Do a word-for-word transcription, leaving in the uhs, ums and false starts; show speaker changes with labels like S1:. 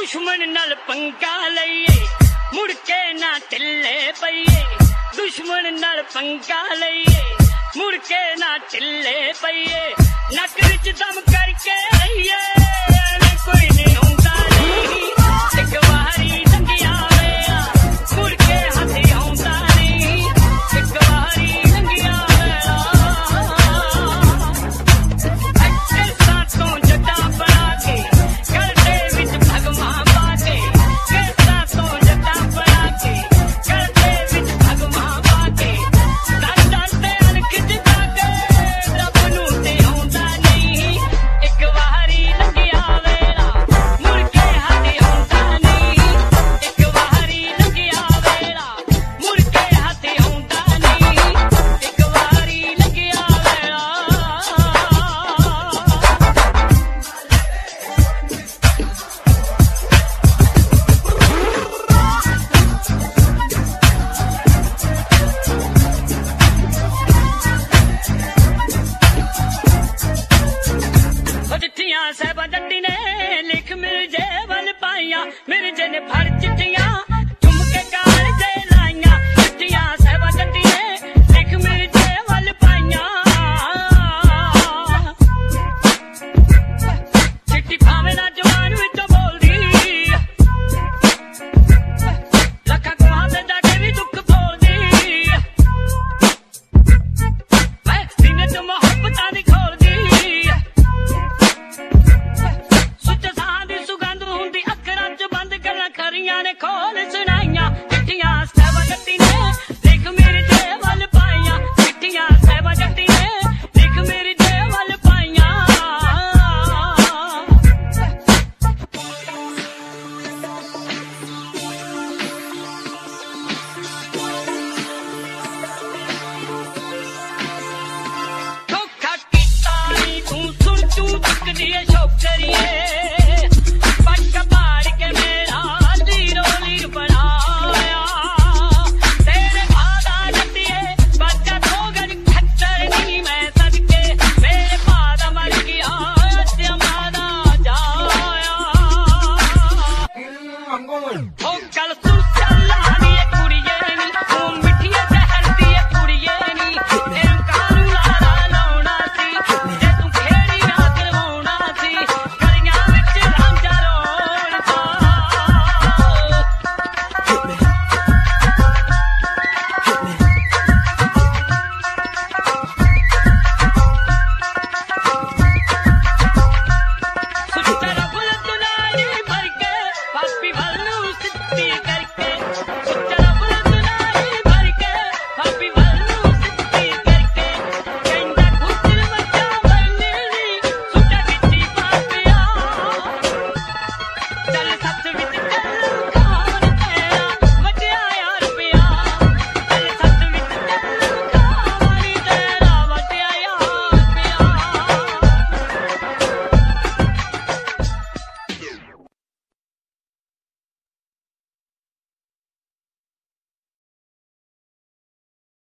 S1: दुश्मन नाल पंगा लईए मुड़ के ना ढिले पईए दुश्मन नाल पंगा लईए मुड़ के ना ढिले पईए नक विच दम करके रहिए कोई नहीं हुंदा नहीं एक वारी लंघिया वेला मुड़ के हाथे आउंदा नहीं एक वारी लंघिया वेला अक्के साथों जटा बना के करदे विच भगवा पाके के साथों जटा बना के करदे विच भगवा पाके दर दर ते अनख जगा के रब नूं ते आउंदा नहीं एक वारी लंघिया वेला मुड़ के हाथे आउंदा नहीं एक वारी लंघिया वेला मुड़ के हाथे आउंदा नहीं एक वारी लंघिया वेला चिट्ठियां साहबा जट्टी ने लिख मिल जे वल पाइया मेरे जे ने फड़ चिट्ठियां